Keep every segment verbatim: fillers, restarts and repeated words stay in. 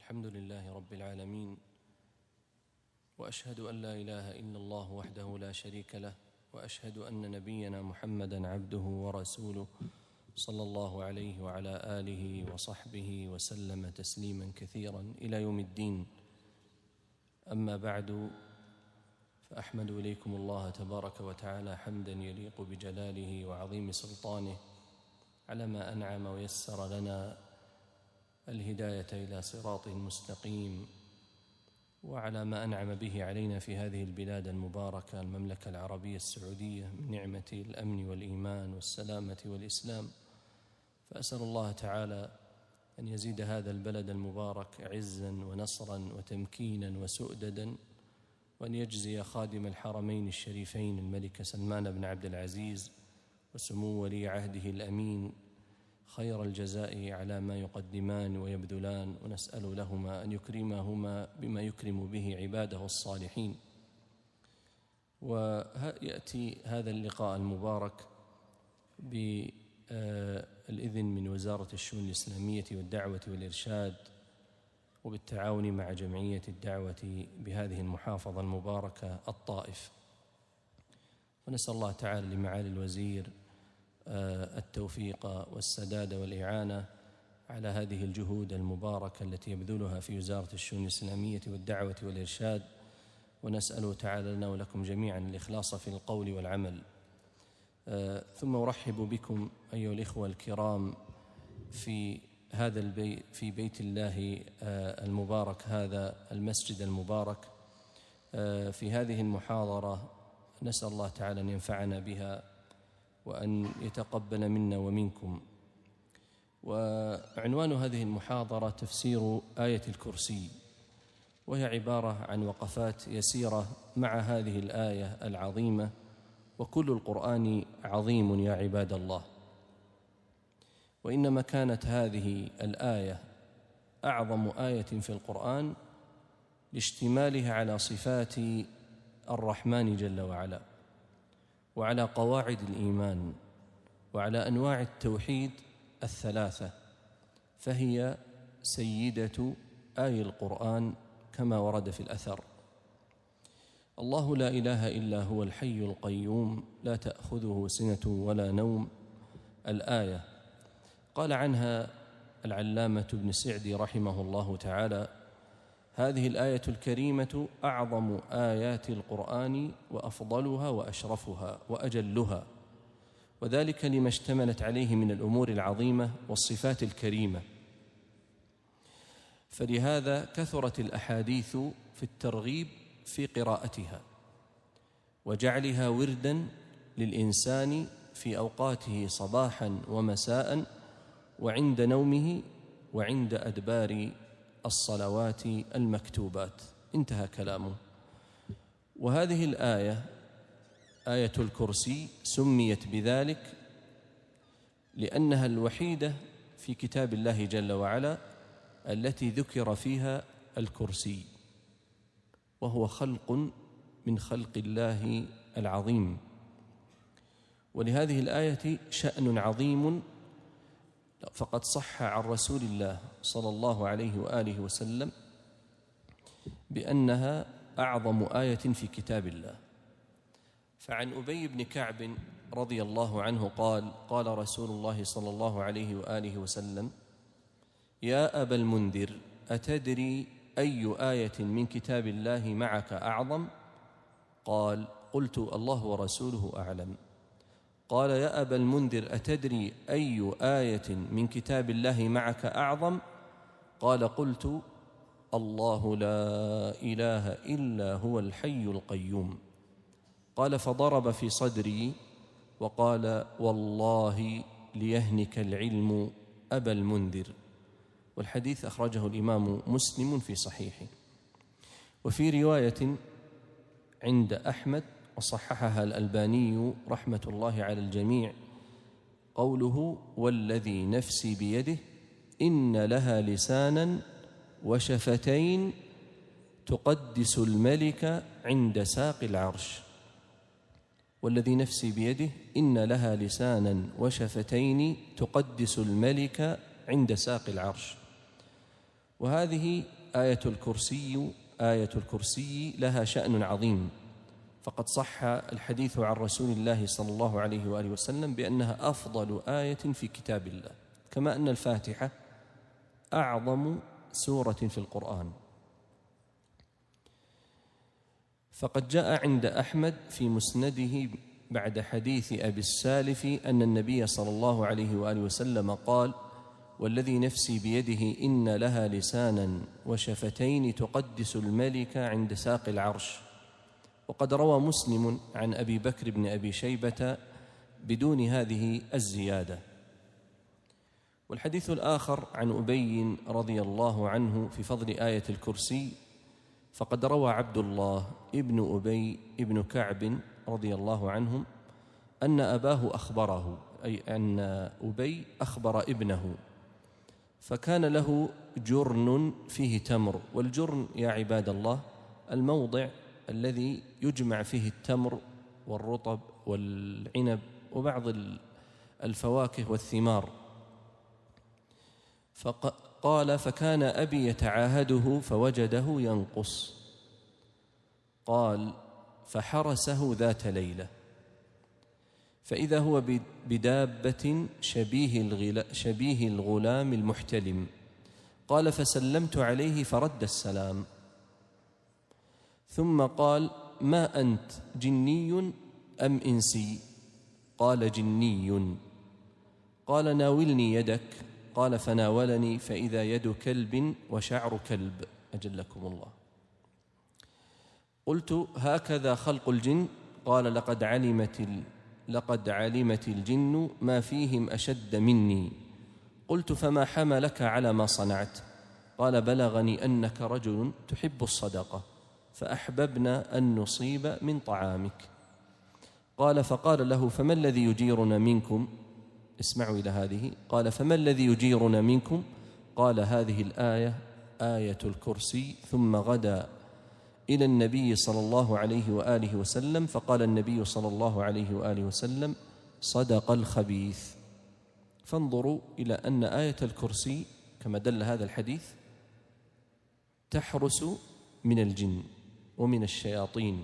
الحمد لله رب العالمين، وأشهد أن لا إله إلا الله وحده لا شريك له، وأشهد أن نبينا محمدًا عبده ورسوله صلى الله عليه وعلى آله وصحبه وسلم تسليمًا كثيرًا إلى يوم الدين. أما بعد، فأحمد إليكم الله تبارك وتعالى حمدًا يليق بجلاله وعظيم سلطانه على ما أنعم ويسر لنا الهداية إلى صراط مستقيم، وعلى ما أنعم به علينا في هذه البلاد المباركة المملكة العربية السعودية من نعمة الأمن والإيمان والسلامة والإسلام. فأسأل الله تعالى أن يزيد هذا البلد المبارك عزا ونصرا وتمكينا وسؤددا، وأن يجزي خادم الحرمين الشريفين الملك سلمان بن عبد العزيز وسمو ولي عهده الأمين خير الجزاء على ما يقدمان ويبذلان، ونسأل لهما أن يكرمهما بما يكرم به عباده الصالحين. ويأتي هذا اللقاء المبارك بالإذن من وزارة الشؤون الإسلامية والدعوة والإرشاد، وبالتعاون مع جمعية الدعوة بهذه المحافظة المباركة الطائف. ونسأل الله تعالى لمعالي الوزير التوفيق والسداد والإعانة على هذه الجهود المباركة التي يبذلها في وزارة الشؤون الإسلامية والدعوة والإرشاد، ونسأل تعالى لنا ولكم جميعا الإخلاص في القول والعمل. ثم أرحب بكم أيها الإخوة الكرام في هذا البيت في بيت الله المبارك، هذا المسجد المبارك، في هذه المحاضرة. نسأل الله تعالى أن ينفعنا بها وأن يتقبل منا ومنكم. وعنوان هذه المحاضرة تفسير آية الكرسي، وهي عبارة عن وقفات يسيرة مع هذه الآية العظيمة. وكل القرآن عظيم يا عباد الله، وإنما كانت هذه الآية أعظم آية في القرآن لاشتمالها على صفات الرحمن جل وعلا، وعلى قواعد الإيمان، وعلى أنواع التوحيد الثلاثة، فهي سيدة آي القرآن كما ورد في الأثر. الله لا إله إلا هو الحي القيوم لا تأخذه سنة ولا نوم، الآية. قال عنها العلامة ابن سعدي رحمه الله تعالى: هذه الآية الكريمة أعظم آيات القرآن وأفضلها وأشرفها وأجلها، وذلك لما اشتملت عليه من الأمور العظيمة والصفات الكريمة. فلهذا كثرت الأحاديث في الترغيب في قراءتها وجعلها وردا للإنسان في أوقاته صباحا ومساء، وعند نومه، وعند أدبار الصلوات المكتوبات. انتهى كلامه. وهذه الآية آية الكرسي سميت بذلك لأنها الوحيدة في كتاب الله جل وعلا التي ذكر فيها الكرسي، وهو خلق من خلق الله العظيم. ولهذه الآية شأن عظيم، فقد صح عن رسول الله صلى الله عليه وآله وسلم بأنها أعظم آية في كتاب الله. فعن أبي بن كعب رضي الله عنه قال: قال رسول الله صلى الله عليه وآله وسلم: يا أبا المنذر، أتدري أي آية من كتاب الله معك أعظم؟ قال: قلت: الله ورسوله أعلم. قال: يا أبا المنذر، أتدري أي آية من كتاب الله معك أعظم؟ قال: قلت: الله لا إله إلا هو الحي القيوم. قال: فضرب في صدري وقال: والله ليهنك العلم أبا المنذر. والحديث أخرجه الإمام مسلم في صحيحه. وفي رواية عند أحمد وصححها الألباني رحمة الله على الجميع قوله: والذي نفسي بيده إن لها لسانا وشفتين تقدس الملك عند ساق العرش. والذي نفسي بيده إن لها لسانا وشفتين تقدس الملك عند ساق العرش. وهذه آية الكرسي آية الكرسي لها شأن عظيم، فقد صح الحديث عن رسول الله صلى الله عليه وآله وسلم بأنها أفضل آية في كتاب الله، كما أن الفاتحة أعظم سورة في القرآن. فقد جاء عند أحمد في مسنده بعد حديث أبي السالف أن النبي صلى الله عليه وآله وسلم قال: والذي نفسي بيده إن لها لسانا وشفتين تقدس الملك عند ساق العرش. وقد روى مسلم عن أبي بكر بن أبي شيبة بدون هذه الزيادة. والحديث الآخر عن أبي رضي الله عنه في فضل آية الكرسي، فقد روى عبد الله ابن أبي ابن كعب رضي الله عنهم أن أباه أخبره، أي أن أبي أخبر ابنه، فكان له جرن فيه تمر. والجرن يا عباد الله الموضع الذي يجمع فيه التمر والرطب والعنب وبعض الفواكه والثمار. فقال: فكان أبي يتعاهده فوجده ينقص. قال: فحرسه ذات ليلة فإذا هو بدابة شبيه, شبيه الغلام المحتلم. قال: فسلمت عليه فرد السلام، ثم قال: ما أنت جني أم إنسي؟ قال: جني. قال: ناولني يدك. قال: فناولني فإذا يد كلب وشعر كلب أجلكم الله. قلت: هكذا خلق الجن؟ قال: لقد علمت لقد علمت الجن ما فيهم أشد مني. قلت: فما حملك على ما صنعت؟ قال: بلغني أنك رجل تحب الصدقة فأحببنا أن نصيب من طعامك. قال: فقال له: فما الذي يجيرنا منكم؟ اسمعوا إلى هذه. قال: فما الذي يجيرنا منكم؟ قال: هذه الآية آية الكرسي. ثم غدا إلى النبي صلى الله عليه وآله وسلم، فقال النبي صلى الله عليه وآله وسلم: صدق الخبيث. فانظروا إلى أن آية الكرسي كما دل هذا الحديث تحرس من الجن ومن الشياطين.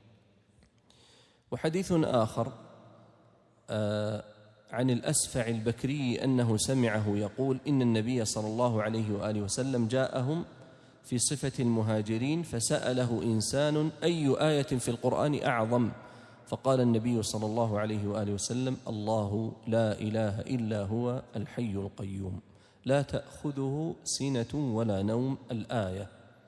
وحديث آخر آه عن الأسفع البكري أنه سمعه يقول: إن النبي صلى الله عليه وآله وسلم جاءهم في صفة المهاجرين فسأله إنسان: أي آية في القرآن أعظم؟ فقال النبي صلى الله عليه وآله وسلم: الله لا إله إلا هو الحي القيوم لا تأخذه سنة ولا نوم، الآية.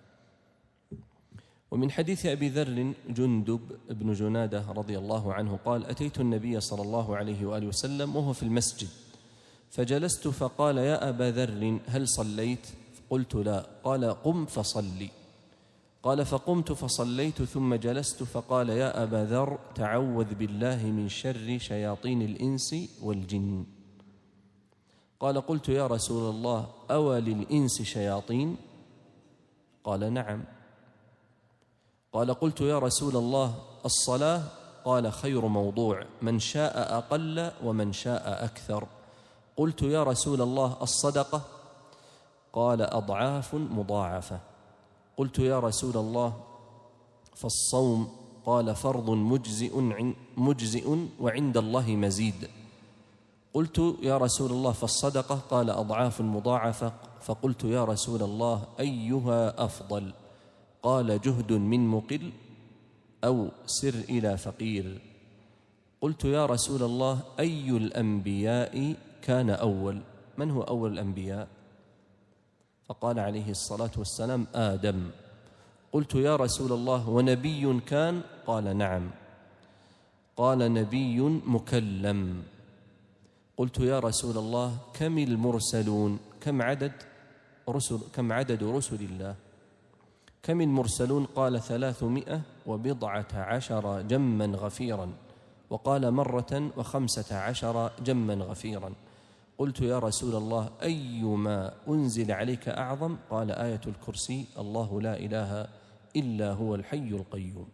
ومن حديث أبي ذر جندب بن جنادة رضي الله عنه قال: أتيت النبي صلى الله عليه وآله وسلم وهو في المسجد فجلست فقال: يا أبا ذر هل صليت؟ قلت: لا. قال: قم فصلي. قال: فقمت فصليت ثم جلست فقال: يا أبا ذر تعوذ بالله من شر شياطين الإنس والجن. قال: قلت: يا رسول الله أوى للإنس شياطين؟ قال: نعم. قال: قلت: يا رسول الله الصلاة؟ قال: خير موضوع، من شاء أقل ومن شاء أكثر. قلت: يا رسول الله الصدقة؟ قال: أضعاف مضاعفة. قلت: يا رسول الله فالصوم؟ قال: فرض مجزئ مجزئ وعند الله مزيد. قلت: يا رسول الله فالصدقة؟ قال: أضعاف مضاعفة. فقلت: يا رسول الله أيها أفضل؟ قال: جهد من مقل أو سر إلى فقير. قلت: يا رسول الله أي الأنبياء كان أول؟ من هو أول الأنبياء؟ فقال عليه الصلاة والسلام: آدم. قلت: يا رسول الله ونبي كان؟ قال: نعم. قال: نبي مكلم. قلت: يا رسول الله كم المرسلون؟ كم عدد رسل كم عدد رسل الله؟ كم المرسلون؟ قال: ثلاثمائة وبضعة عشر جما غفيرا. وقال: مرة وخمسة عشر جما غفيرا. قلت: يا رسول الله أيما أنزل عليك أعظم؟ قال: آية الكرسي، الله لا إله إلا هو الحي القيوم.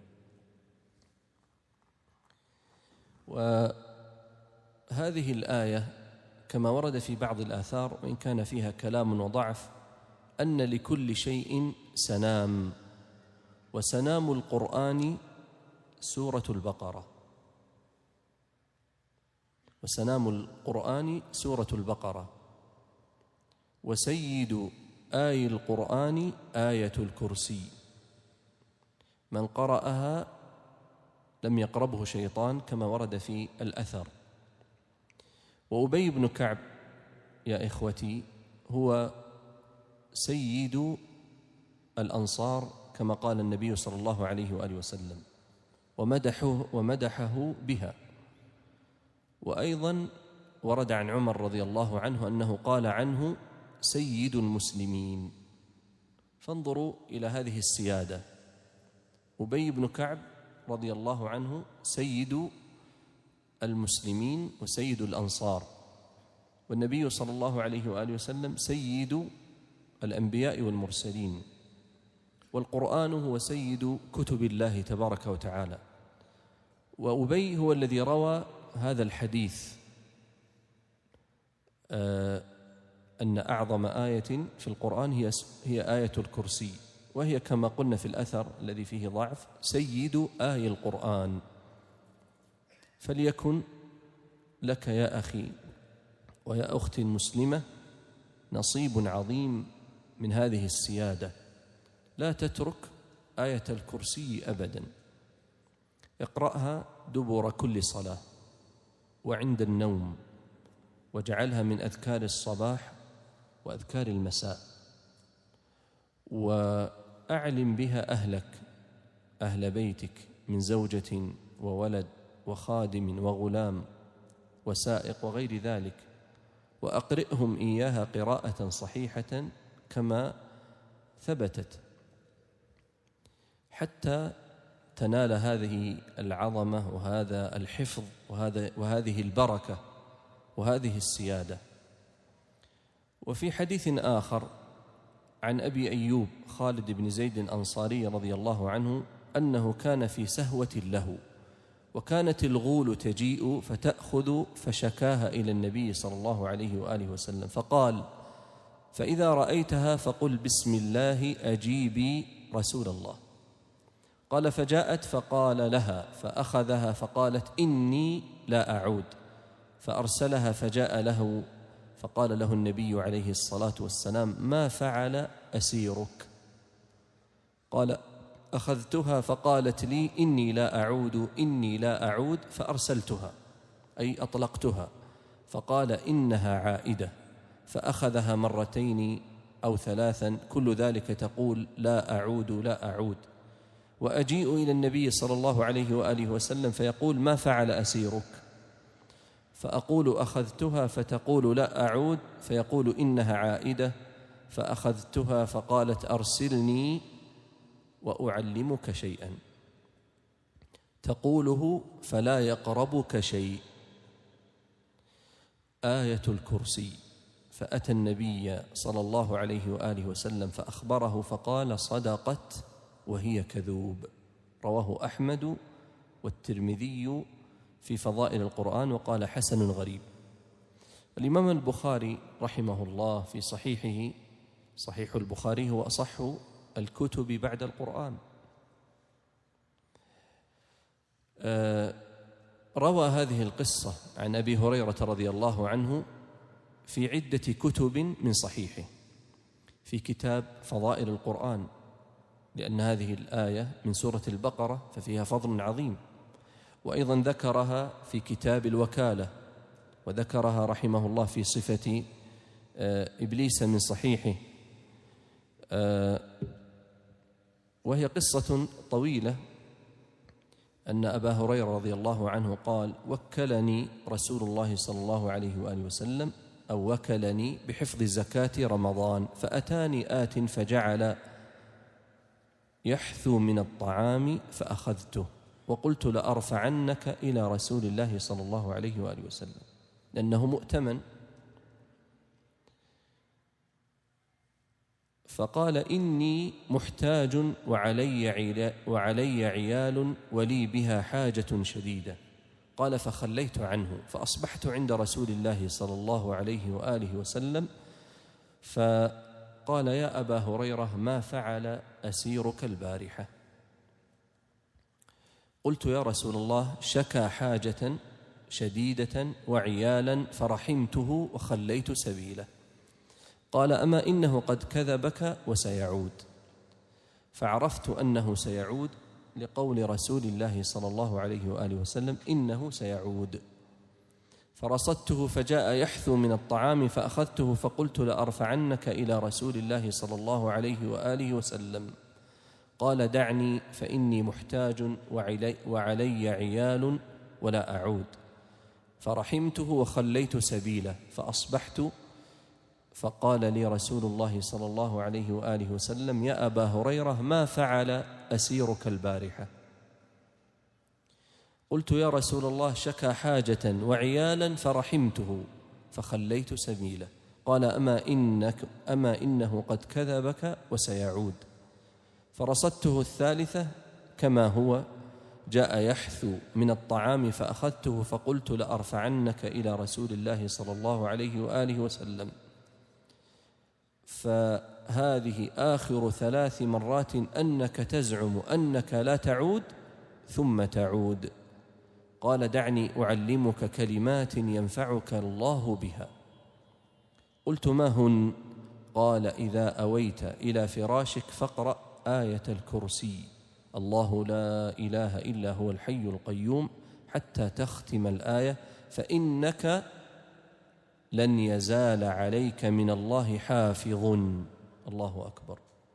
وهذه الآية كما ورد في بعض الآثار وإن كان فيها كلام وضعف، أن لكل شيء سنام، وسنام القرآن سورة البقرة، وسنام القرآن سورة البقرة، وسيد آي القرآن آية الكرسي، من قرأها لم يقربه شيطان كما ورد في الأثر. وأبي بن كعب يا إخوتي هو سيد الأنصار كما قال النبي صلى الله عليه وآله وسلم، ومدحه, ومدحه بها. وأيضا ورد عن عمر رضي الله عنه أنه قال عنه سيد المسلمين. فانظروا إلى هذه السيادة، أبي بن كعب رضي الله عنه سيد المسلمين وسيد الأنصار، والنبي صلى الله عليه وآله وسلم سيد الأنبياء والمرسلين، والقرآن هو سيد كتب الله تبارك وتعالى. وأبي هو الذي روى هذا الحديث آه أن أعظم آية في القرآن هي هي آية الكرسي، وهي كما قلنا في الأثر الذي فيه ضعف سيد آي القرآن. فليكن لك يا أخي ويا أختي المسلمة نصيب عظيم من هذه السيادة، لا تترك آية الكرسي أبدا، اقرأها دبر كل صلاة وعند النوم، واجعلها من أذكار الصباح وأذكار المساء، وأعلم بها أهلك أهل بيتك من زوجة وولد وخادم وغلام وسائق وغير ذلك، وأقرئهم إياها قراءة صحيحة كما ثبتت، حتى تنال هذه العظمة وهذا الحفظ وهذا وهذه البركة وهذه السيادة. وفي حديث آخر عن أبي أيوب خالد بن زيد الأنصاري رضي الله عنه أنه كان في سهوة له، وكانت الغول تجيء فتأخذ فشكاها إلى النبي صلى الله عليه وآله وسلم، فقال: فإذا رأيتها فقل بسم الله أجيبي رسول الله. قال: فجاءت فقال لها فأخذها فقالت: إني لا أعود، فأرسلها فجاء له فقال له النبي عليه الصلاة والسلام: ما فعل أسيرك؟ قال: أخذتها فقالت لي إني لا أعود إني لا أعود، فأرسلتها أي أطلقتها، فقال: إنها عائدة، فأخذها مرتين أو ثلاثا كل ذلك تقول لا أعود لا أعود. وأجيء إلى النبي صلى الله عليه وآله وسلم فيقول: ما فعل أسيرك؟ فأقول: أخذتها، فتقول لا أعود، فيقول: إنها عائدة، فأخذتها فقالت: أرسلني وأعلمك شيئا تقوله فلا يقربك شيء، آية الكرسي. فأتى النبي صلى الله عليه وآله وسلم فأخبره فقال: صدقت وهي كذوب. رواه أحمد والترمذي في فضائل القرآن وقال: حسن غريب. الإمام البخاري رحمه الله في صحيحه، صحيح البخاري هو أصح الكتب بعد القرآن، آه روى هذه القصة عن أبي هريرة رضي الله عنه في عدة كتب من صحيحه، في كتاب فضائل القرآن، لأن هذه الآية من سورة البقرة ففيها فضل عظيم، وأيضا ذكرها في كتاب الوكالة، وذكرها رحمه الله في صفة آه إبليس من صحيحه، آه وهي قصة طويلة، أن أبا هريرة رضي الله عنه قال: وكلني رسول الله صلى الله عليه وآله وسلم أو وكلني بحفظ زكاة رمضان، فأتاني آت فجعل يحثو من الطعام فأخذته، وقلت لأرفعنك إلى رسول الله صلى الله عليه وآله وسلم، لأنه مؤتمن. فقال: إني محتاج وعلي وعلي عيال ولي بها حاجة شديدة. قال: فخليت عنه، فأصبحت عند رسول الله صلى الله عليه وآله وسلم، فقال فقال: يا أبا هريرة، ما فعل أسيرك البارحة؟ قلت: يا رسول الله، شكى حاجة شديدة وعيالا فرحمته وخليت سبيله. قال: أما إنه قد كذبك وسيعود. فعرفت أنه سيعود لقول رسول الله صلى الله عليه وآله وسلم: إنه سيعود. فرصدته فجاء يحثو من الطعام فأخذته فقلت: لأرفعنك إلى رسول الله صلى الله عليه وآله وسلم. قال: دعني فإني محتاج وعلي, وعلي عيال ولا أعود. فرحمته وخليت سبيله فأصبحت فقال لي رسول الله صلى الله عليه وآله وسلم: يا أبا هريرة، ما فعل أسيرك البارحة؟ قلت: يا رسول الله، شكى حاجة وعيالا فرحمته فخليت سبيله. قال: أما, إنك أما إنه قد كذبك وسيعود. فرصدته الثالثة كما هو، جاء يحثو من الطعام فأخذته فقلت: لأرفعنك إلى رسول الله صلى الله عليه وآله وسلم. فهذه آخر ثلاث مرات أنك تزعم أنك لا تعود ثم تعود. قال: دعني أعلمك كلمات ينفعك الله بها. قلت: ما هن؟ قال: إذا أويت إلى فراشك فاقرأ آية الكرسي: الله لا إله إلا هو الحي القيوم، حتى تختم الآية، فإنك لن يزال عليك من الله حافظ. الله أكبر.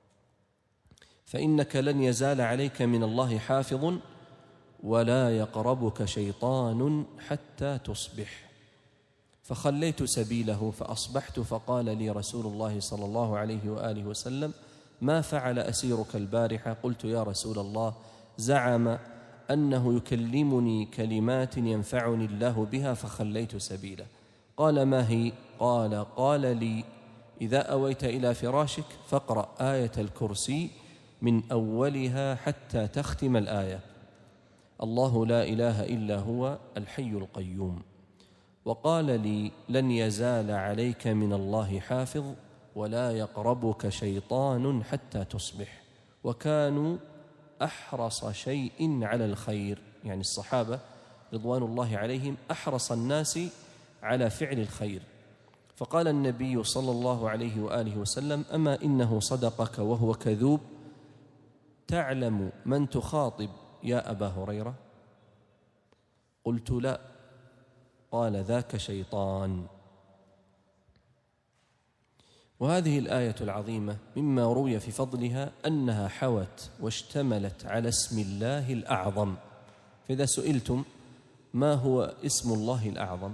فإنك لن يزال عليك من الله حافظ ولا يقربك شيطان حتى تصبح. فخليت سبيله فأصبحت فقال لي رسول الله صلى الله عليه وآله وسلم: ما فعل أسيرك البارحة؟ قلت: يا رسول الله، زعم أنه يكلمني كلمات ينفعني الله بها فخليت سبيله. قال: ما هي؟ قال: قال لي: إذا أويت إلى فراشك فاقرأ آية الكرسي من أولها حتى تختم الآية: الله لا إله إلا هو الحي القيوم. وقال لي: لن يزال عليك من الله حافظ ولا يقربك شيطان حتى تصبح. وكانوا أحرص شيء على الخير، يعني الصحابة رضوان الله عليهم أحرص الناس على فعل الخير. فقال النبي صلى الله عليه وآله وسلم: أما إنه صدقك وهو كذوب. تعلم من تخاطب يا أبا هريرة؟ قلت: لا. قال: ذاك شيطان. وهذه الآية العظيمة مما روي في فضلها أنها حوت واشتملت على اسم الله الأعظم. فإذا سئلتم ما هو اسم الله الأعظم،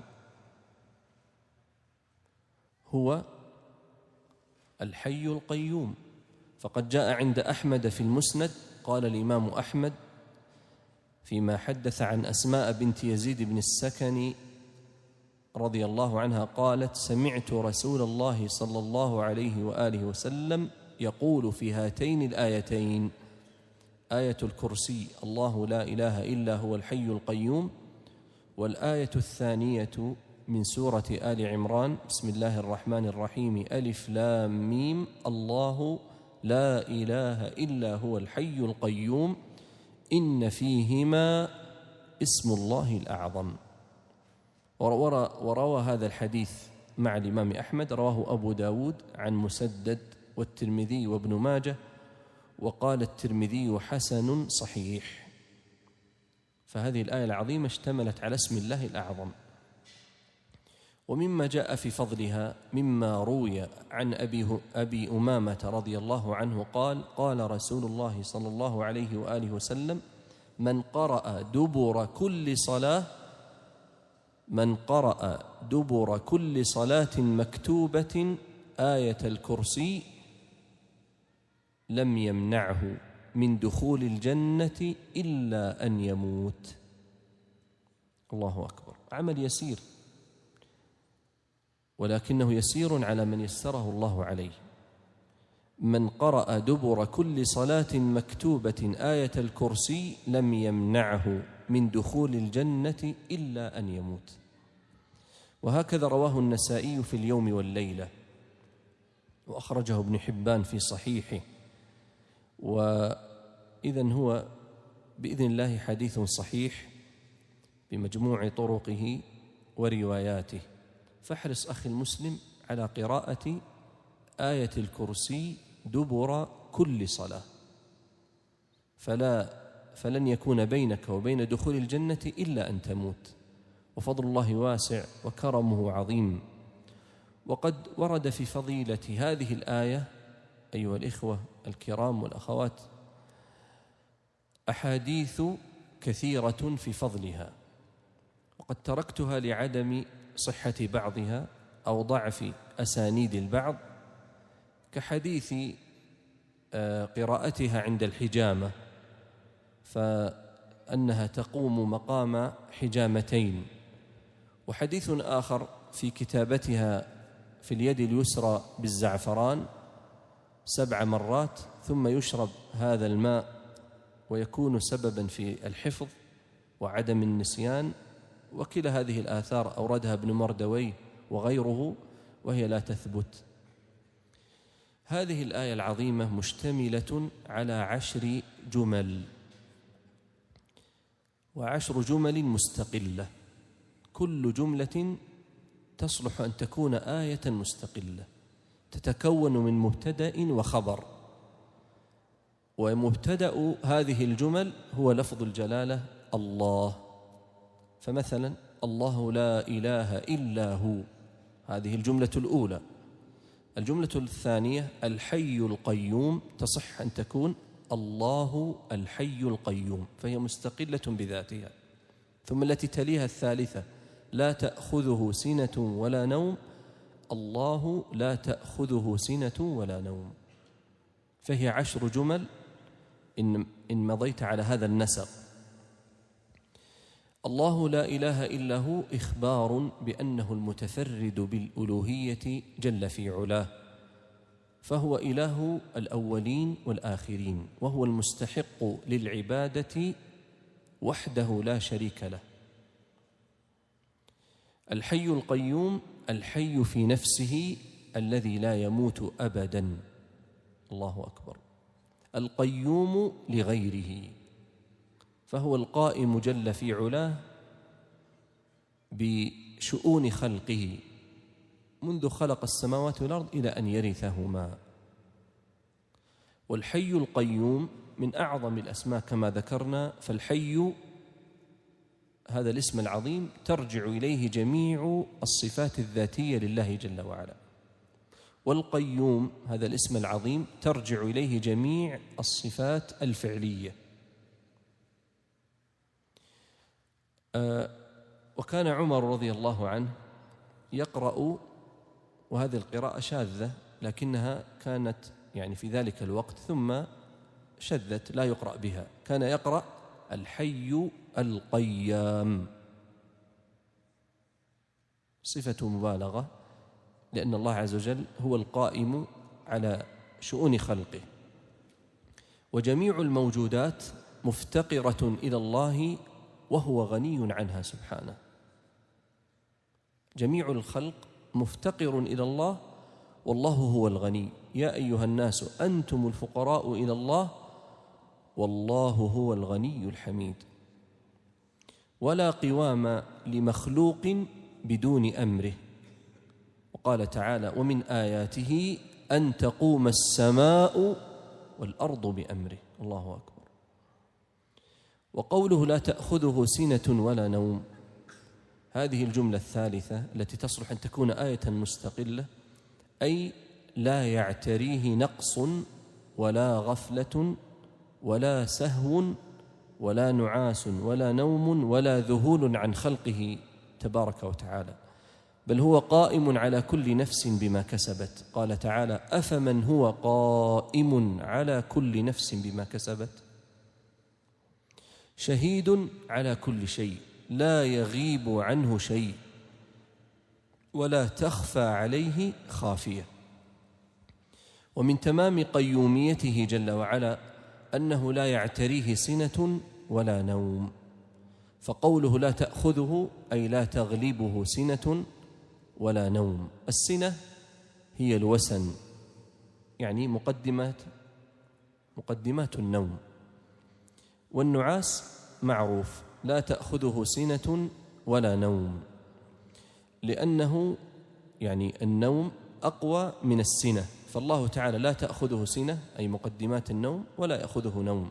هو الحي القيوم. فقد جاء عند أحمد في المسند، قال الإمام أحمد فيما حدث عن أسماء بنت يزيد بن السكن رضي الله عنها قالت: سمعت رسول الله صلى الله عليه وآله وسلم يقول في هاتين الآيتين: آية الكرسي الله لا إله إلا هو الحي القيوم، والآية الثانية من سورة آل عمران: بسم الله الرحمن الرحيم ألف لام ميم الله لا إله إلا هو الحي القيوم إن فيهما اسم الله الأعظم. وروى هذا الحديث مع الإمام أحمد، رواه أبو داود عن مسدد والترمذي وابن ماجه، وقال الترمذي حسن صحيح. فهذه الآية العظيمة اشتملت على اسم الله الأعظم. ومما جاء في فضلها مما روي عن أبي, أبي أمامة رضي الله عنه قال: قال رسول الله صلى الله عليه وآله وسلم: من قرأ دبر كل صلاة من قرأ دبر كل صلاة مكتوبة آية الكرسي لم يمنعه من دخول الجنة إلا أن يموت. الله أكبر. عمل يسير، ولكنه يسير على من يسره الله عليه. من قرأ دبر كل صلاة مكتوبة آية الكرسي لم يمنعه من دخول الجنة إلا أن يموت. وهكذا رواه النسائي في اليوم والليلة. وأخرجه ابن حبان في صحيحه، وإذن هو بإذن الله حديث صحيح بمجموع طرقه ورواياته. فاحرص أخي المسلم على قراءة آية الكرسي دبر كل صلاة، فلا فلن يكون بينك وبين دخول الجنة إلا أن تموت، وفضل الله واسع وكرمه عظيم. وقد ورد في فضيلة هذه الآية أيها الإخوة الكرام والأخوات أحاديث كثيرة في فضلها، وقد تركتها لعدم صحة بعضها أو ضعف أسانيد البعض، كحديث قراءتها عند الحجامة، فأنها تقوم مقام حجامتين، وحديث آخر في كتابتها في اليد اليسرى بالزعفران سبع مرات ثم يشرب هذا الماء ويكون سببا في الحفظ وعدم النسيان. وكلا هذه الآثار أوردها ابن مردويه وغيره وهي لا تثبت. هذه الآية العظيمة مشتملة على عشر جمل، وعشر جمل مستقلة، كل جملة تصلح أن تكون آية مستقلة تتكون من مبتدأ وخبر. ومبتدأ هذه الجمل هو لفظ الجلالة الله، فمثلا الله لا إله إلا هو، هذه الجملة الأولى. الجملة الثانية الحي القيوم، تصح أن تكون الله الحي القيوم، فهي مستقلة بذاتها. ثم التي تليها الثالثة لا تأخذه سنة ولا نوم، الله لا تأخذه سنة ولا نوم، فهي عشر جمل إن, إن مضيت على هذا النسق. الله لا إله إلا هو إخبار بأنه المتفرد بالألوهية جل في علاه، فهو إله الأولين والآخرين، وهو المستحق للعبادة وحده لا شريك له. الحي القيوم، الحي في نفسه الذي لا يموت أبدا، الله أكبر. القيوم لغيره، فهو القائم جل في علاه بشؤون خلقه منذ خلق السماوات والأرض إلى أن يرثهما. والحي القيوم من أعظم الأسماء كما ذكرنا، فالحي هذا الاسم العظيم ترجع إليه جميع الصفات الذاتية لله جل وعلا، والقيوم هذا الاسم العظيم ترجع إليه جميع الصفات الفعلية. آه وكان عمر رضي الله عنه يقرأ، وهذه القراءة شاذة لكنها كانت يعني في ذلك الوقت ثم شذت لا يقرأ بها، كان يقرأ الحي القيام، صفة مبالغة، لأن الله عز وجل هو القائم على شؤون خلقه، وجميع الموجودات مفتقرة إلى الله وهو غني عنها سبحانه. جميع الخلق مفتقر إلى الله والله هو الغني. يا أيها الناس أنتم الفقراء إلى الله والله هو الغني الحميد. ولا قوام لمخلوق بدون أمره. وقال تعالى ومن آياته أن تقوم السماء والأرض بأمره، الله أكبر. وقوله لا تأخذه سنة ولا نوم، هذه الجملة الثالثة التي تصلح أن تكون آية مستقلة، أي لا يعتريه نقص ولا غفلة ولا سهو ولا نعاس ولا نوم ولا ذهول عن خلقه تبارك وتعالى، بل هو قائم على كل نفس بما كسبت. قال تعالى أفمن هو قائم على كل نفس بما كسبت شهيد على كل شيء لا يغيب عنه شيء ولا تخفى عليه خافية. ومن تمام قيوميته جل وعلا أنه لا يعتريه سنة ولا نوم، فقوله لا تأخذه أي لا تغلبه سنة ولا نوم. السنة هي الوسن يعني مقدمات مقدمات النوم. والنعاس معروف لا تأخذه سنة ولا نوم، لأنه يعني النوم أقوى من السنة، فالله تعالى لا تأخذه سنة أي مقدمات النوم ولا يأخذه نوم.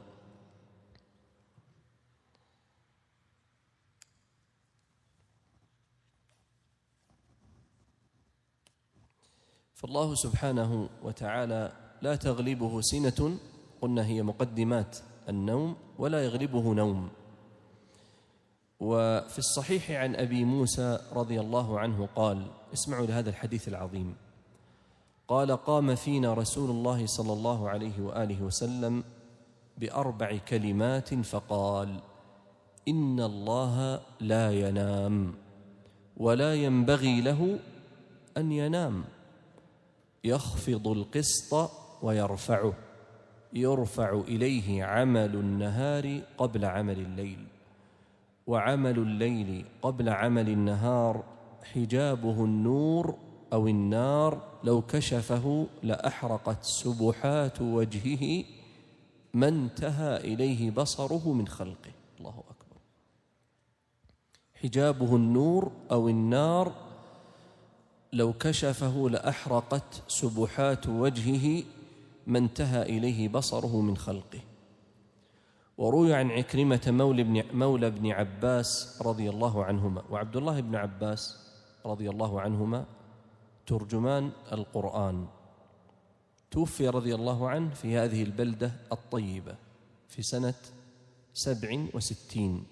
فالله سبحانه وتعالى لا تغلبه سنة، قلنا هي مقدمات النوم، ولا يغلبه نوم. وفي الصحيح عن أبي موسى رضي الله عنه قال، اسمعوا لهذا الحديث العظيم، قال: قام فينا رسول الله صلى الله عليه وآله وسلم بأربع كلمات فقال: إن الله لا ينام ولا ينبغي له أن ينام، يخفض القسط ويرفعه، يرفع إليه عمل النهار قبل عمل الليل، وعمل الليل قبل عمل النهار حجابه النور أو النار، لو كشفه لأحرقت سبحات وجهه ما انتهى إليه بصره من خلقه. الله أكبر. حجابه النور أو النار لو كشفه لأحرقت سبحات وجهه ما انتهى إليه بصره من خلقه. وروي عن عكرمة مولى بن, مولى بن عباس رضي الله عنهما، وعبد الله بن عباس رضي الله عنهما ترجمان القرآن، توفي رضي الله عنه في هذه البلدة الطيبة في سنة سبع وستين،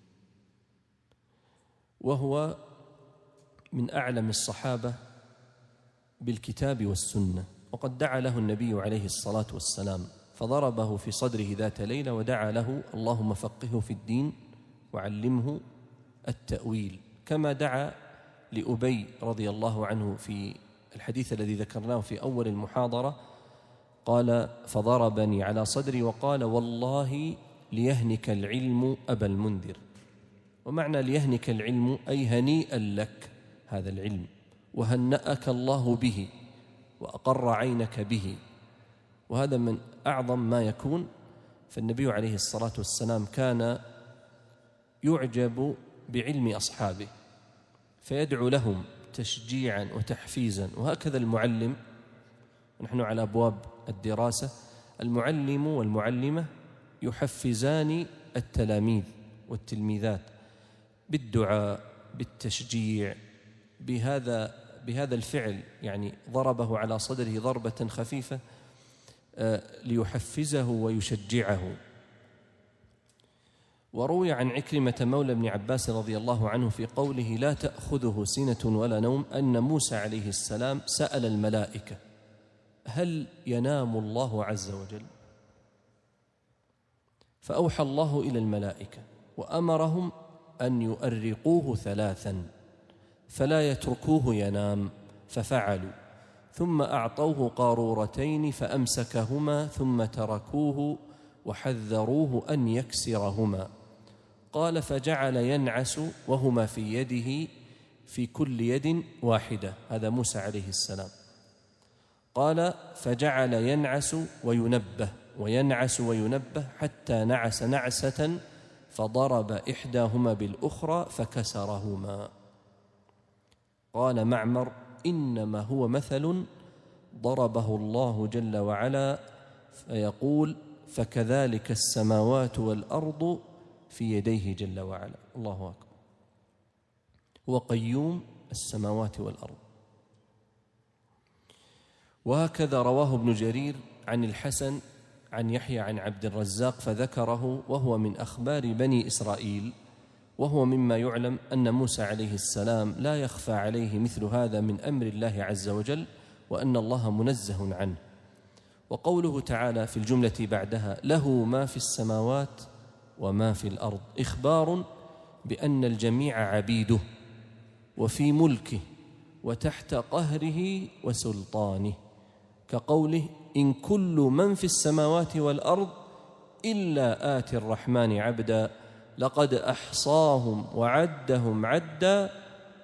وهو من أعلم الصحابة بالكتاب والسنة، وقد دعا له النبي عليه الصلاة والسلام فضربه في صدره ذات ليلة ودعا له: اللهم فقهه في الدين وعلمه التأويل، كما دعا لأبي رضي الله عنه في الحديث الذي ذكرناه في أول المحاضرة، قال: فضربني على صدري وقال: والله ليهنك العلم أبا المنذر. ومعنى ليهنك العلم أي هنيئا لك هذا العلم، وهنأك الله به وأقر عينك به، وهذا من أعظم ما يكون. فالنبي عليه الصلاة والسلام كان يعجب بعلم أصحابه فيدعو لهم تشجيعا وتحفيزا، وهكذا المعلم. نحن على أبواب الدراسة، المعلم والمعلمة يحفزان التلاميذ والتلميذات بالدعاء بالتشجيع بهذا بهذا الفعل، يعني ضربه على صدره ضربة خفيفة ليحفزه ويشجعه. وروي عن عكرمة مولى بن عباس رضي الله عنه في قوله: لا تأخذه سنة ولا نوم، أن موسى عليه السلام سأل الملائكة: هل ينام الله عز وجل؟ فأوحى الله إلى الملائكة وأمرهم أن يؤرقوه ثلاثا فلا يتركوه ينام، ففعلوا، ثم أعطوه قارورتين فأمسكهما ثم تركوه وحذروه أن يكسرهما. قال: فجعل ينعس وهما في يده في كل يد واحدة، هذا موسى عليه السلام. قال: فجعل ينعس وينبه وينعس وينبه حتى نعس نعسة فضرب إحداهما بالأخرى فكسرهما. قال معمر: إنما هو مثل ضربه الله جل وعلا، فيقول: فكذلك السماوات والأرض في يديه جل وعلا. الله أكبر. هو قيوم السماوات والأرض. وهكذا رواه ابن جرير عن الحسن عن يحيى عن عبد الرزاق فذكره، وهو من أخبار بني إسرائيل، وهو مما يعلم أن موسى عليه السلام لا يخفى عليه مثل هذا من أمر الله عز وجل، وأن الله منزه عنه. وقوله تعالى في الجملة بعدها: له ما في السماوات وما في الأرض، إخبار بأن الجميع عبيده وفي ملكه وتحت قهره وسلطانه، كقوله: إن كل من في السماوات والأرض إلا آتي الرحمن عبدا لقد أحصاهم وعدهم عدا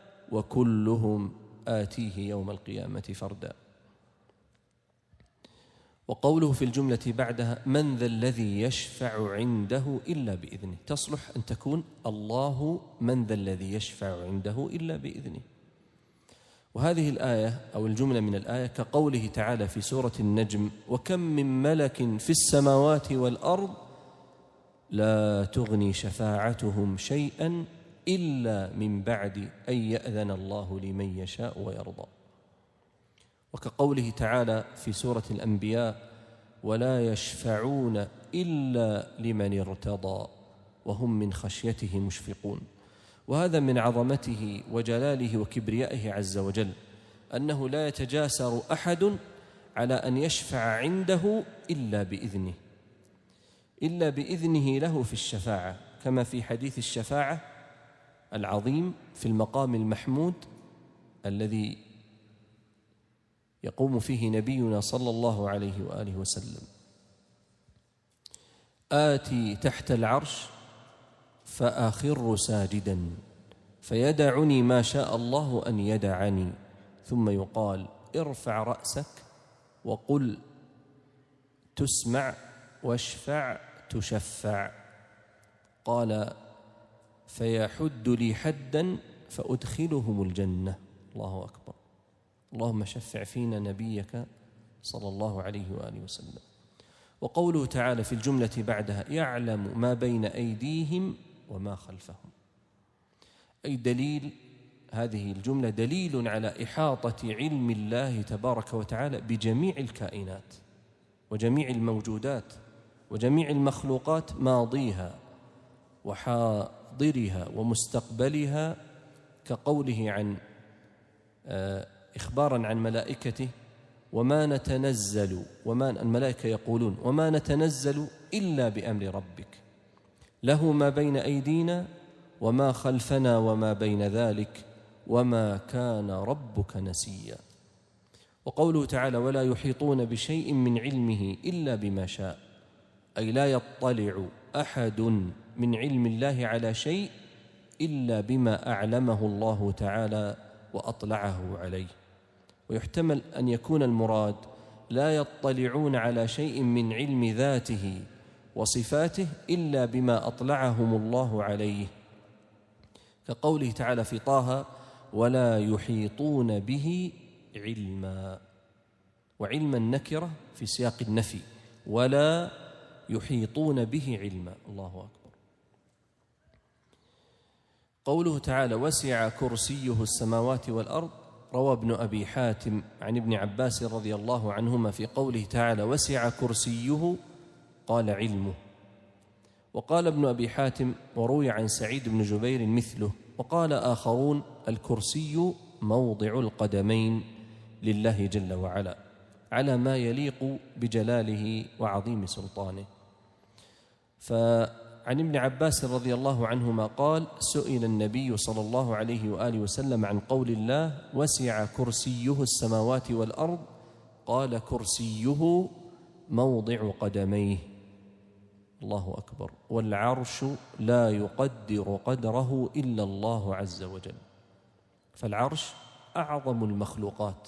وكلهم آتيه يوم القيامة فردا. وقوله في الجملة بعدها من ذا الذي يشفع عنده إلا بإذنه، تصلح أن تكون الله من ذا الذي يشفع عنده إلا بإذنه. وهذه الآية أو الجملة من الآية كقوله تعالى في سورة النجم وكم من ملك في السماوات والأرض لا تغني شفاعتهم شيئا إلا من بعد أن يأذن الله لمن يشاء ويرضى. وكقوله تعالى في سورة الأنبياء ولا يشفعون إلا لمن ارتضى وهم من خشيته مشفقون. وهذا من عظمته وجلاله وكبريائه عز وجل أنه لا يتجاسر أحد على أن يشفع عنده إلا بإذنه، إلا بإذنه له في الشفاعة، كما في حديث الشفاعة العظيم في المقام المحمود الذي يقوم فيه نبينا صلى الله عليه وآله وسلم آتي تحت العرش فأخر ساجدا فيدعني ما شاء الله أن يدعني، ثم يقال ارفع رأسك وقل تسمع واشفع تشفع. قال فيحد لي حدا فأدخلهم الجنة. الله أكبر. اللهم شفع فينا نبيك صلى الله عليه وآله وسلم. وقوله تعالى في الجملة بعدها يعلم ما بين أيديهم وما خلفهم، أي دليل، هذه الجملة دليل على إحاطة علم الله تبارك وتعالى بجميع الكائنات وجميع الموجودات وجميع المخلوقات، ماضيها وحاضرها ومستقبلها، كقوله عن إخباراً عن ملائكته وما نتنزل، وما الملائكة يقولون وما نتنزل إلا بأمر ربك له ما بين أيدينا وما خلفنا وما بين ذلك وما كان ربك نسيا. وقوله تعالى ولا يحيطون بشيء من علمه إلا بما شاء، أي لا يطلع أحد من علم الله على شيء إلا بما أعلمه الله تعالى وأطلعه عليه. ويحتمل أن يكون المراد لا يطلعون على شيء من علم ذاته وصفاته إلا بما أطلعهم الله عليه، كقوله تعالى في طه ولا يحيطون به علما، وعلما النكرة في سياق النفي، ولا يحيطون به علما. الله أكبر. قوله تعالى وسع كرسيه السماوات والأرض، روى ابن أبي حاتم عن ابن عباس رضي الله عنهما في قوله تعالى وسع كرسيه قال علمه. وقال ابن أبي حاتم وروي عن سعيد بن جبير مثله، وقال آخرون الكرسي موضع القدمين لله جل وعلا على ما يليق بجلاله وعظيم سلطانه. فعن ابن عباس رضي الله عنهما قال سئل النبي صلى الله عليه وآله وسلم عن قول الله وسع كرسيه السماوات والأرض، قال كرسيه موضع قدميه. الله أكبر. والعرش لا يقدر قدره إلا الله عز وجل، فالعرش أعظم المخلوقات.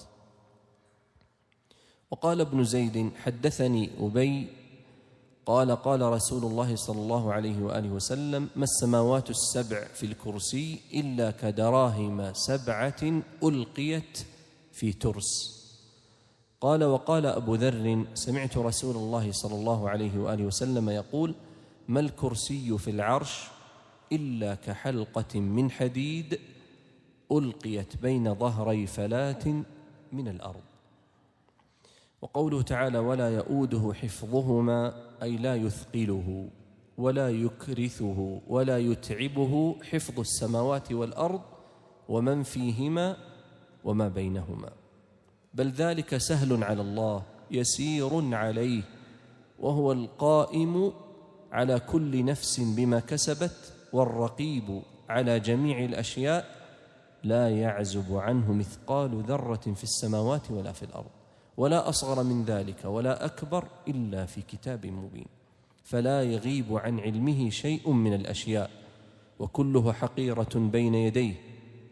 وقال ابن زيد حدثني أبي قال قال رسول الله صلى الله عليه وآله وسلم ما السماوات السبع في الكرسي إلا كدراهم سبعة ألقيت في ترس. قال وقال أبو ذر سمعت رسول الله صلى الله عليه وآله وسلم يقول ما الكرسي في العرش إلا كحلقة من حديد ألقيت بين ظهري فلاة من الأرض. وقوله تعالى ولا يؤوده حفظهما، أي لا يثقله ولا يكرثه ولا يتعبه حفظ السماوات والأرض ومن فيهما وما بينهما، بل ذلك سهل على الله يسير عليه، وهو القائم على كل نفس بما كسبت والرقيب على جميع الأشياء، لا يعزب عنه مثقال ذرة في السماوات ولا في الأرض، ولا أصغر من ذلك ولا أكبر إلا في كتاب مبين، فلا يغيب عن علمه شيء من الأشياء، وكله حقيرة بين يديه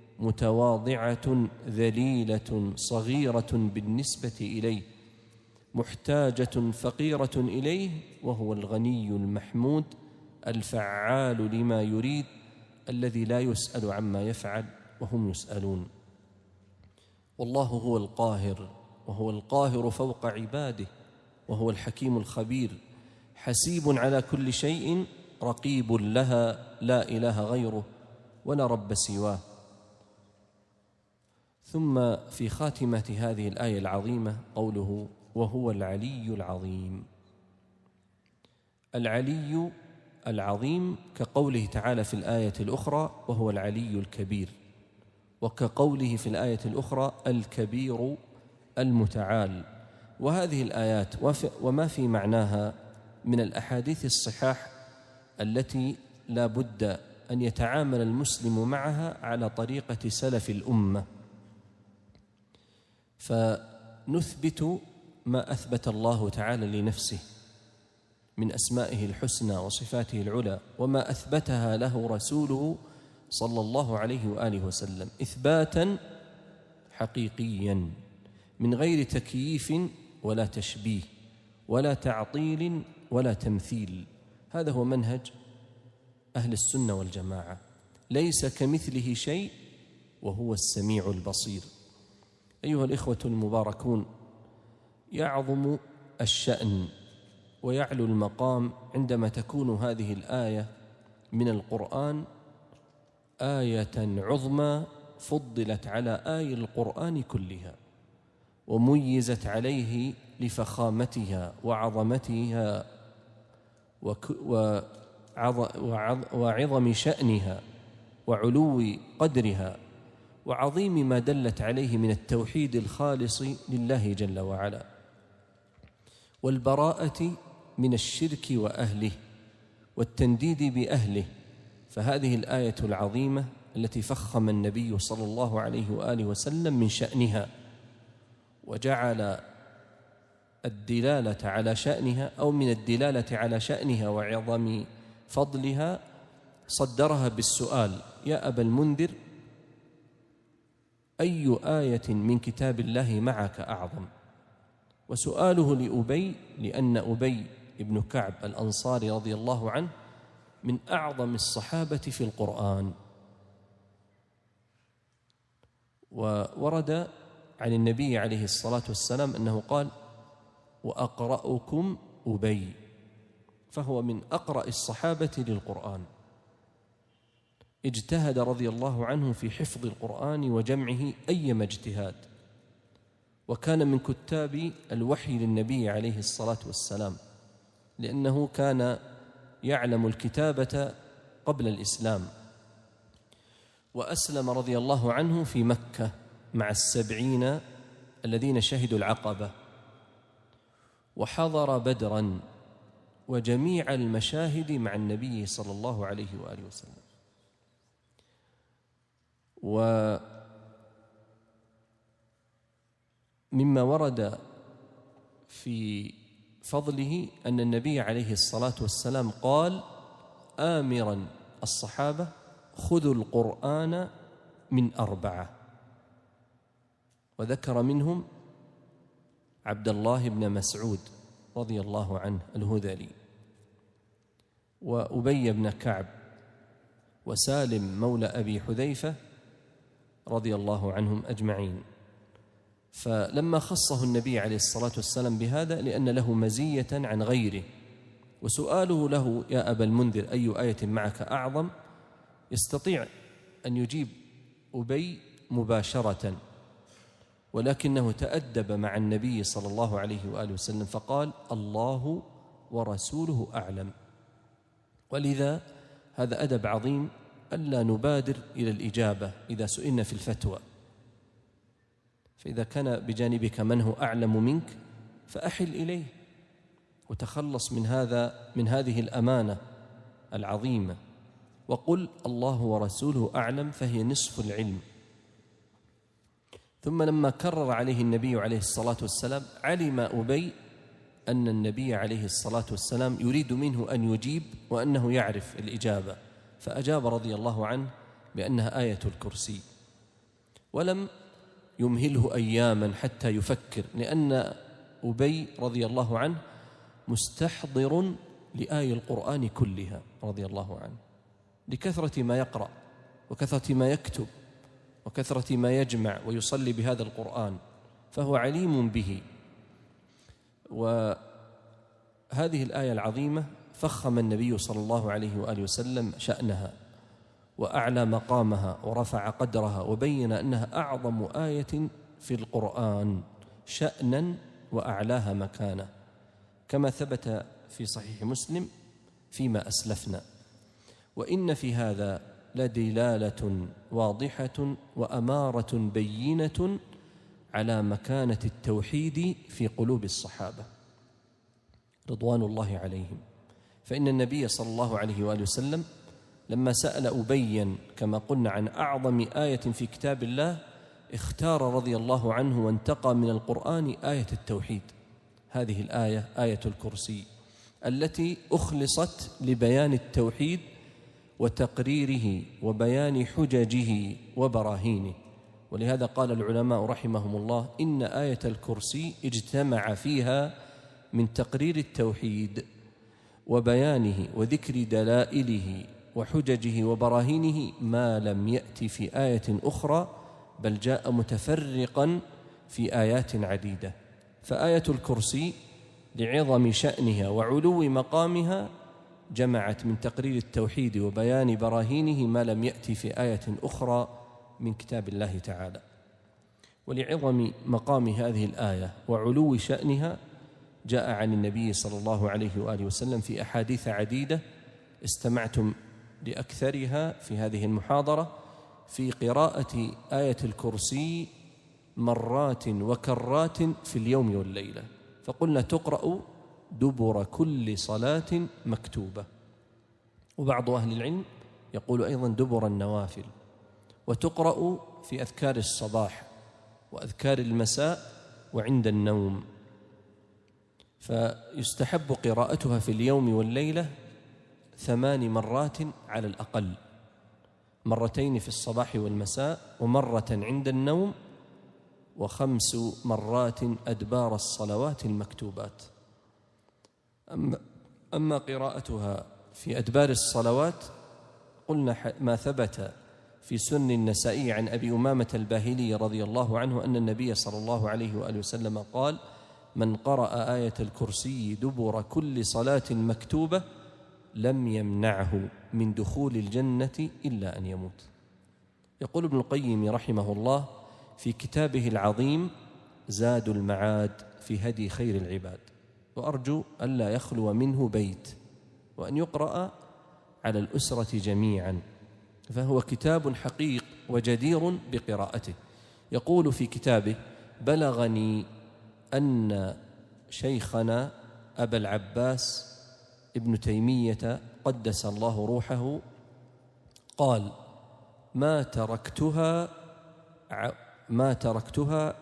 متواضعة ذليلة صغيرة بالنسبة إليه، محتاجة فقيرة إليه، وهو الغني المحمود الفعال لما يريد الذي لا يسأل عما يفعل وهم يسألون. والله هو القاهر، وهو القاهر فوق عباده، وهو الحكيم الخبير، حسيب على كل شيء، رقيب لها، لا إله غيره ولا رب سواه. ثم في خاتمة هذه الآية العظيمة قوله: وهو العلي العظيم. العلي العظيم كقوله تعالى في الآية الأخرى: وهو العلي الكبير، وكقوله في الآية الأخرى: الكبير المتعال. وهذه الآيات وما في معناها من الأحاديث الصحاح التي لا بد أن يتعامل المسلم معها على طريقة سلف الأمة، فنثبت ما أثبت الله تعالى لنفسه من أسمائه الحسنى وصفاته العلى، وما أثبتها له رسوله صلى الله عليه وآله وسلم إثباتا حقيقيا من غير تكييف ولا تشبيه ولا تعطيل ولا تمثيل. هذا هو منهج أهل السنة والجماعة، ليس كمثله شيء وهو السميع البصير. أيها الإخوة المباركون، يعظم الشأن ويعلو المقام عندما تكون هذه الآية من القرآن آية عظمى فضلت على آي القرآن كلها، وميزت عليه لفخامتها وعظمتها وعظم شأنها وعلو قدرها وعظيم ما دلت عليه من التوحيد الخالص لله جل وعلا، والبراءة من الشرك وأهله والتنديد بأهله. فهذه الآية العظيمة التي فخم النبي صلى الله عليه وآله وسلم من شأنها وجعل الدلالة على شأنها أو من الدلالة على شأنها وعظم فضلها، صدرها بالسؤال: يا أبا المنذر، أي آية من كتاب الله معك أعظم؟ وسؤاله لأبي، لأن أبي ابن كعب الأنصاري رضي الله عنه من أعظم الصحابة في القرآن. وورد عن النبي عليه الصلاة والسلام أنه قال: وأقرأكم أبي، فهو من أقرأ الصحابة للقرآن، اجتهد رضي الله عنه في حفظ القرآن وجمعه أيما اجتهاد، وكان من كتاب الوحي للنبي عليه الصلاة والسلام، لأنه كان يعلم الكتابة قبل الإسلام. وأسلم رضي الله عنه في مكة مع السبعين الذين شهدوا العقبة، وحضر بدرا وجميع المشاهد مع النبي صلى الله عليه وآله وسلم. ومما ورد في فضله أن النبي عليه الصلاة والسلام قال آمرا الصحابة: خذوا القرآن من أربعة، وذكر منهم عبد الله بن مسعود رضي الله عنه الهذلي، وأبي بن كعب، وسالم مولى أبي حذيفة رضي الله عنهم أجمعين. فلما خصه النبي عليه الصلاة والسلام بهذا لأن له مزية عن غيره، وسؤاله له: يا أبا المنذر، أي آية معك أعظم؟ يستطيع أن يجيب أبي مباشرة، ولكنه تأدب مع النبي صلى الله عليه وآله وسلم فقال: الله ورسوله أعلم. ولذا هذا أدب عظيم ألا نبادر إلى الإجابة إذا سئلنا في الفتوى، فإذا كان بجانبك من هو أعلم منك فأحل إليه وتخلص من هذا من هذه الأمانة العظيمة، وقل الله ورسوله أعلم، فهي نصف العلم. ثم لما كرر عليه النبي عليه الصلاة والسلام علم أبي أن النبي عليه الصلاة والسلام يريد منه أن يجيب وأنه يعرف الإجابة، فأجاب رضي الله عنه بأنها آية الكرسي، ولم يمهله أياما حتى يفكر، لأن أبي رضي الله عنه مستحضر لآي القرآن كلها رضي الله عنه، لكثرة ما يقرأ وكثرة ما يكتب وكثرة ما يجمع ويصلي بهذا القرآن، فهو عليم به. وهذه الآية العظيمة فخم النبي صلى الله عليه وآله وسلم شأنها وأعلى مقامها ورفع قدرها، وبين أنها أعظم آية في القرآن شأنا وأعلاها مكانة، كما ثبت في صحيح مسلم فيما أسلفنا. وإن في هذا لدلالة واضحة وأمارة بينة على مكانة التوحيد في قلوب الصحابة رضوان الله عليهم. فإن النبي صلى الله عليه وآله وسلم لما سأل أبيا كما قلنا عن أعظم آية في كتاب الله، اختار رضي الله عنه وانتقى من القرآن آية التوحيد، هذه الآية آية الكرسي التي أخلصت لبيان التوحيد وتقريره وبيان حججه وبراهينه. ولهذا قال العلماء رحمهم الله إن آية الكرسي اجتمع فيها من تقرير التوحيد وبيانه وذكر دلائله وحججه وبراهينه ما لم يأتي في آية أخرى، بل جاء متفرقا في آيات عديدة. فآية الكرسي لعظم شأنها وعلو مقامها جمعت من تقرير التوحيد وبيان براهينه ما لم يأتي في آية أخرى من كتاب الله تعالى. ولعظم مقام هذه الآية وعلو شأنها جاء عن النبي صلى الله عليه وآله وسلم في أحاديث عديدة استمعتم لأكثرها في هذه المحاضرة في قراءة آية الكرسي مرات وكرات في اليوم والليلة. فقلنا تقرأ دبر كل صلاة مكتوبة، وبعض أهل العلم يقول أيضا دبر النوافل، وتقرأ في أذكار الصباح وأذكار المساء وعند النوم. فيستحب قراءتها في اليوم والليلة ثمان مرات على الأقل، مرتين في الصباح والمساء ومرة عند النوم، وخمس مرات أدبار الصلوات المكتوبات. أما, أما قراءتها في أدبار الصلوات قلنا ما ثبت في سنن النسائي عن أبي أمامة الباهلي رضي الله عنه أن النبي صلى الله عليه وآله وسلم قال: من قرأ آية الكرسي دبر كل صلاة مكتوبة لم يمنعه من دخول الجنة إلا أن يموت. يقول ابن القيم رحمه الله في كتابه العظيم زاد المعاد في هدي خير العباد، وأرجو ألا يخلو منه بيت، وأن يقرأ على الأسرة جميعا، فهو كتاب حقيق وجدير بقراءته. يقول في كتابه: بلغني أن شيخنا أبا العباس ابن تيمية قدس الله روحه قال: ما تركتها ما تركتها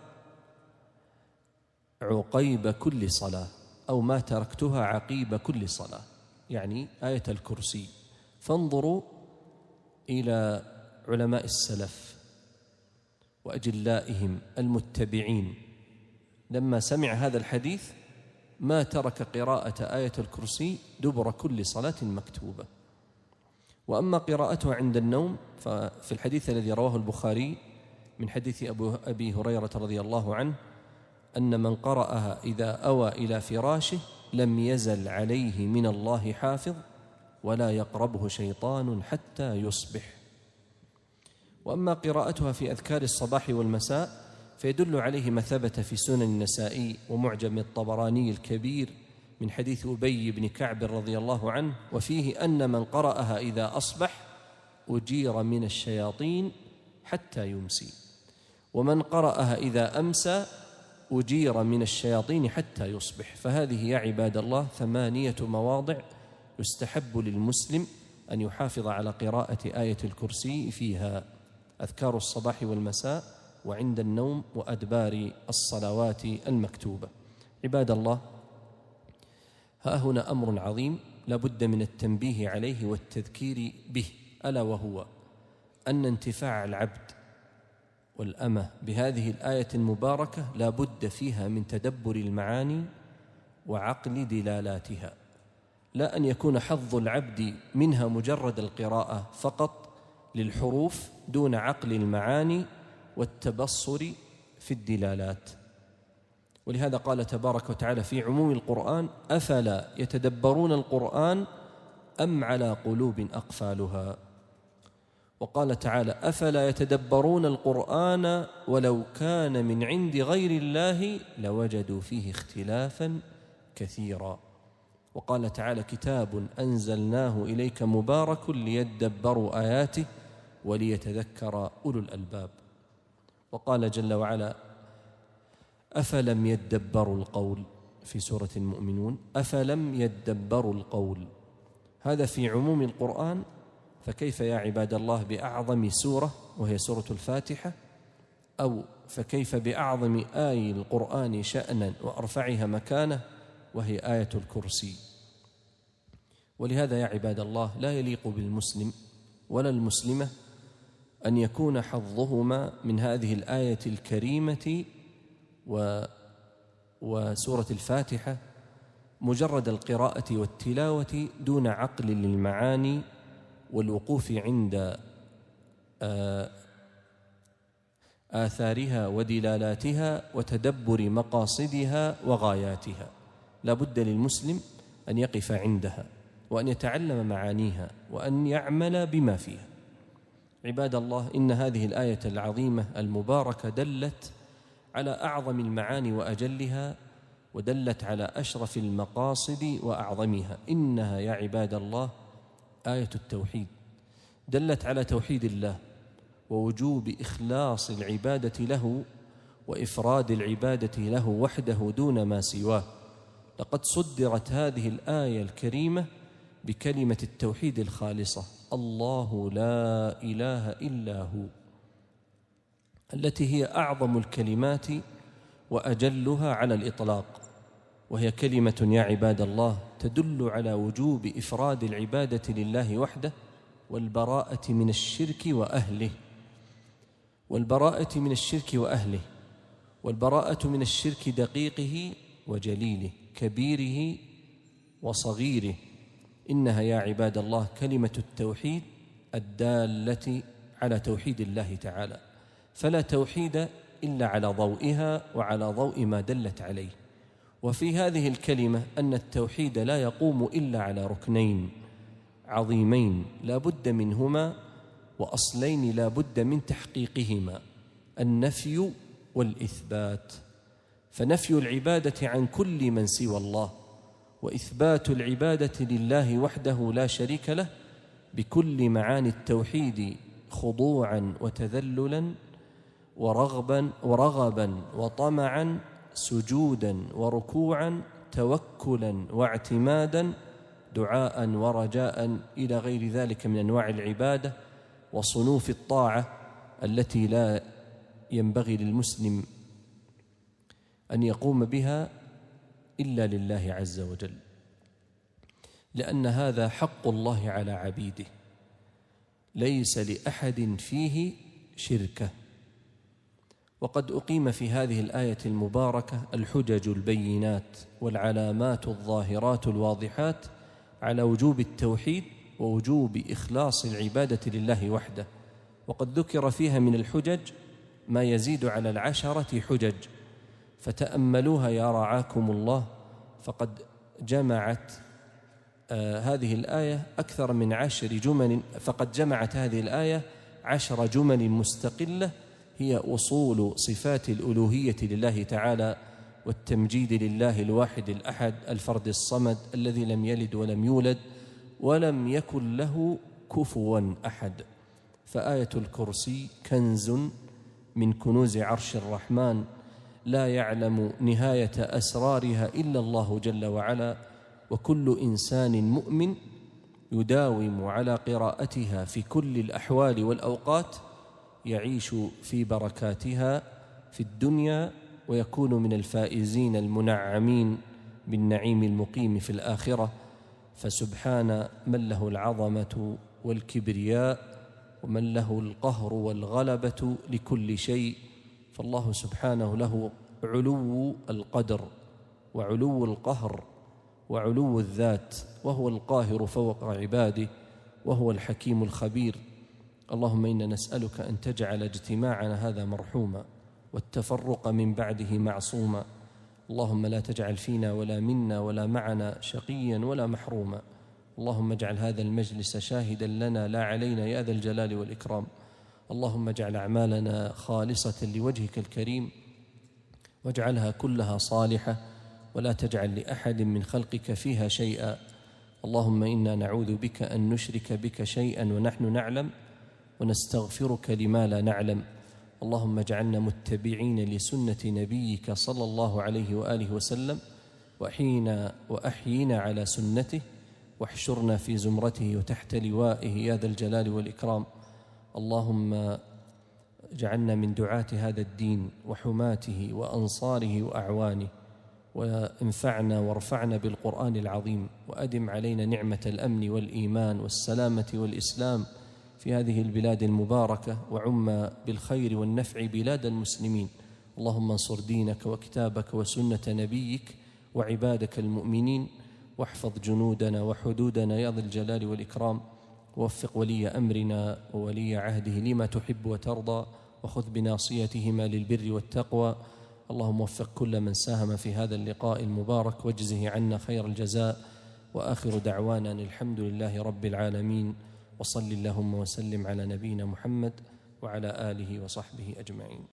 عقيب كل صلاة، أو ما تركتها عقيب كل صلاة، يعني آية الكرسي. فانظروا إلى علماء السلف وأجلائهم المتبعين، لما سمع هذا الحديث ما ترك قراءة آية الكرسي دبر كل صلاة مكتوبة. وأما قراءتها عند النوم ففي الحديث الذي رواه البخاري من حديث أبي هريرة رضي الله عنه أن من قرأها إذا أوى إلى فراشه لم يزل عليه من الله حافظ ولا يقربه شيطان حتى يصبح. وأما قراءتها في أذكار الصباح والمساء فيدل عليه ما ثبت في سنن النسائي ومعجم الطبراني الكبير من حديث أبي بن كعب رضي الله عنه، وفيه أن من قرأها إذا أصبح أجير من الشياطين حتى يمسي، ومن قرأها إذا أمسى أجير من الشياطين حتى يصبح. فهذه يا عباد الله ثمانية مواضع يستحب للمسلم أن يحافظ على قراءة آية الكرسي فيها: أذكار الصباح والمساء، وعند النوم، وأدبار الصلوات المكتوبة. عباد الله، ها هنا أمر عظيم لا بد من التنبيه عليه والتذكير به، ألا وهو أن انتفاع العبد والأمة بهذه الآية المباركة لا بد فيها من تدبر المعاني وعقل دلالاتها، لا أن يكون حظ العبد منها مجرد القراءة فقط للحروف دون عقل المعاني والتبصر في الدلالات. ولهذا قال تبارك وتعالى في عموم القرآن: أفلا يتدبرون القرآن أم على قلوب أقفالها. وقال تعالى: أفلا يتدبرون القرآن ولو كان من عند غير الله لوجدوا فيه اختلافا كثيرا. وقال تعالى: كتاب أنزلناه إليك مبارك ليدبروا آياته وليتذكر أولو الألباب. وقال جل وعلا: أفلم يدبروا القول في سورة المؤمنون، أفلم يدبروا القول. هذا في عموم القرآن، فكيف يا عباد الله بأعظم سورة وهي سورة الفاتحة، أو فكيف بأعظم آي القرآن شأنا وأرفعها مكانة وهي آية الكرسي. ولهذا يا عباد الله لا يليق بالمسلم ولا المسلمة أن يكون حظهما من هذه الآية الكريمة و وسورة الفاتحة مجرد القراءة والتلاوة دون عقل للمعاني والوقوف عند آثارها ودلالاتها وتدبر مقاصدها وغاياتها. لا بد للمسلم أن يقف عندها وأن يتعلم معانيها وأن يعمل بما فيها. عباد الله، إن هذه الآية العظيمة المباركة دلت على أعظم المعاني وأجلها، ودلت على أشرف المقاصد وأعظمها. إنها يا عباد الله آية التوحيد، دلت على توحيد الله ووجوب إخلاص العبادة له وإفراد العبادة له وحده دون ما سواه. لقد صدرت هذه الآية الكريمة بكلمة التوحيد الخالصة: الله لا إله إلا هو، التي هي أعظم الكلمات وأجلها على الإطلاق، وهي كلمة يا عباد الله تدل على وجوب إفراد العبادة لله وحده والبراءة من الشرك وأهله والبراءة من الشرك وأهله والبراءة من الشرك دقيقه وجليله، كبيره وصغيره. إنها يا عباد الله كلمة التوحيد الدالة على توحيد الله تعالى، فلا توحيد إلا على ضوئها وعلى ضوء ما دلت عليه. وفي هذه الكلمة أن التوحيد لا يقوم إلا على ركنين عظيمين لا بد منهما، وأصلين لا بد من تحقيقهما: النفي والإثبات. فنفي العبادة عن كل من سوى الله، وإثبات العبادة لله وحده لا شريك له بكل معاني التوحيد، خضوعا وتذللا ورغبا ورغبا وطمعا، سجودا وركوعا، توكلا واعتمادا، دعاء ورجاء، إلى غير ذلك من أنواع العبادة وصنوف الطاعة التي لا ينبغي للمسلم أن يقوم بها إلا لله عز وجل، لأن هذا حق الله على عبيده، ليس لأحد فيه شركة. وقد أقيم في هذه الآية المباركة الحجج البينات والعلامات الظاهرات الواضحات على وجوب التوحيد ووجوب إخلاص العبادة لله وحده. وقد ذكر فيها من الحجج ما يزيد على العشرة حجج، فتأملوها يا رعاكم الله. فقد جمعت آه هذه الآية أكثر من عشر جمل، فقد جمعت هذه الآية عشر جمل مستقلة هي أصول صفات الألوهية لله تعالى والتمجيد لله الواحد الأحد الفرد الصمد الذي لم يلد ولم يولد ولم يكن له كفوا أحد. فآية الكرسي كنز من كنوز عرش الرحمن، لا يعلم نهاية أسرارها إلا الله جل وعلا، وكل إنسان مؤمن يداوم على قراءتها في كل الأحوال والأوقات يعيش في بركاتها في الدنيا، ويكون من الفائزين المنعمين بالنعيم المقيم في الآخرة. فسبحان من له العظمة والكبرياء ومن له القهر والغلبة لكل شيء، فالله سبحانه له علو القدر وعلو القهر وعلو الذات، وهو القاهر فوق عباده، وهو الحكيم الخبير. اللهم إنا نسألك أن تجعل اجتماعنا هذا مرحوما والتفرق من بعده معصوما. اللهم لا تجعل فينا ولا منا ولا معنا شقيا ولا محروما. اللهم اجعل هذا المجلس شاهدا لنا لا علينا يا ذا الجلال والإكرام. اللهم اجعل أعمالنا خالصة لوجهك الكريم، واجعلها كلها صالحة، ولا تجعل لأحد من خلقك فيها شيئا. اللهم إنا نعوذ بك أن نشرك بك شيئا ونحن نعلم، ونستغفرك لما لا نعلم. اللهم اجعلنا متبعين لسنة نبيك صلى الله عليه وآله وسلم، وأحينا وأحيينا على سنته، واحشرنا في زمرته وتحت لوائه يا ذا الجلال والإكرام. اللهم اجعلنا من دعاة هذا الدين وحماته وأنصاره وأعوانه، وانفعنا وارفعنا بالقرآن العظيم، وأدم علينا نعمة الأمن والإيمان والسلامة والإسلام في هذه البلاد المباركة، وعم بالخير والنفع بلاد المسلمين. اللهم انصر دينك وكتابك وسنة نبيك وعبادك المؤمنين، واحفظ جنودنا وحدودنا يا ذا الجلال والإكرام. ووفق ولي أمرنا وولي عهده لما تحب وترضى، وخذ بناصيتهما للبر والتقوى. اللهم وفق كل من ساهم في هذا اللقاء المبارك، واجزه عنا خير الجزاء. وآخر دعوانا الحمد لله رب العالمين، وصل اللهم وسلم على نبينا محمد وعلى آله وصحبه أجمعين.